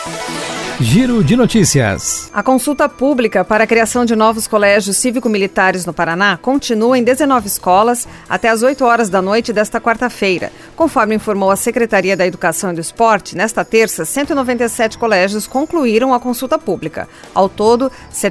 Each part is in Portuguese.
Giro de notícias. A consulta pública para a criação de novos colégios cívico-militares no Paraná continua em 19 escolas até às 8 horas da noite desta quarta-feira. Conforme informou a Secretaria da Educação e do Esporte, nesta terça, 197 colégios concluíram a consulta pública. Ao todo,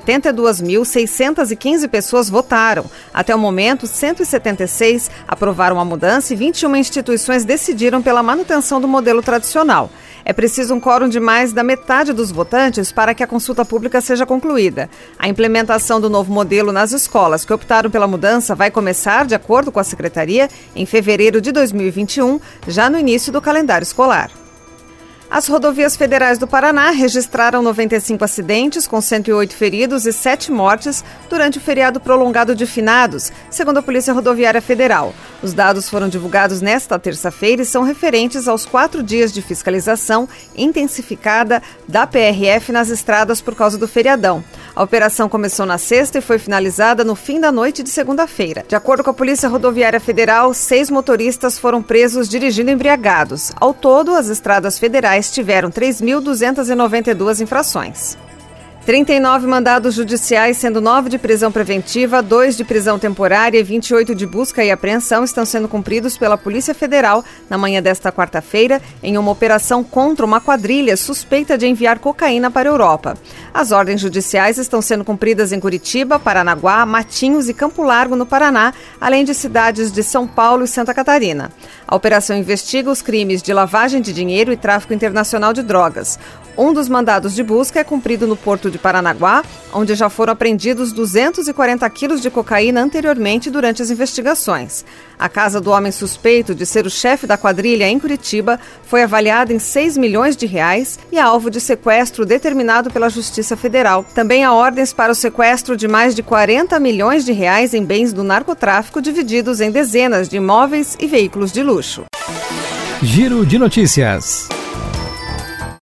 72.615 pessoas votaram. Até o momento, 176 aprovaram a mudança e 21 instituições decidiram pela manutenção do modelo tradicional. É preciso um quórum de mais da metade dos votantes para que a consulta pública seja concluída. A implementação do novo modelo nas escolas que optaram pela mudança vai começar, de acordo com a Secretaria, em fevereiro de 2021, já no início do calendário escolar. As rodovias federais do Paraná registraram 95 acidentes, com 108 feridos e 7 mortes durante o feriado prolongado de finados, segundo a Polícia Rodoviária Federal. Os dados foram divulgados nesta terça-feira e são referentes aos 4 dias de fiscalização intensificada da PRF nas estradas por causa do feriadão. A operação começou na sexta e foi finalizada no fim da noite de segunda-feira. De acordo com a Polícia Rodoviária Federal, 6 motoristas foram presos dirigindo embriagados. Ao todo, as estradas federais tiveram 3.292 infrações. 39 mandados judiciais, sendo 9 de prisão preventiva, 2 de prisão temporária e 28 de busca e apreensão estão sendo cumpridos pela Polícia Federal na manhã desta quarta-feira em uma operação contra uma quadrilha suspeita de enviar cocaína para a Europa. As ordens judiciais estão sendo cumpridas em Curitiba, Paranaguá, Matinhos e Campo Largo, no Paraná, além de cidades de São Paulo e Santa Catarina. A operação investiga os crimes de lavagem de dinheiro e tráfico internacional de drogas. Um dos mandados de busca é cumprido no Porto de Paranaguá, onde já foram apreendidos 240 quilos de cocaína anteriormente durante as investigações. A casa do homem suspeito de ser o chefe da quadrilha em Curitiba foi avaliada em 6 milhões de reais e é alvo de sequestro determinado pela Justiça Federal. Também há ordens para o sequestro de mais de 40 milhões de reais em bens do narcotráfico divididos em dezenas de imóveis e veículos de luxo. Giro de notícias.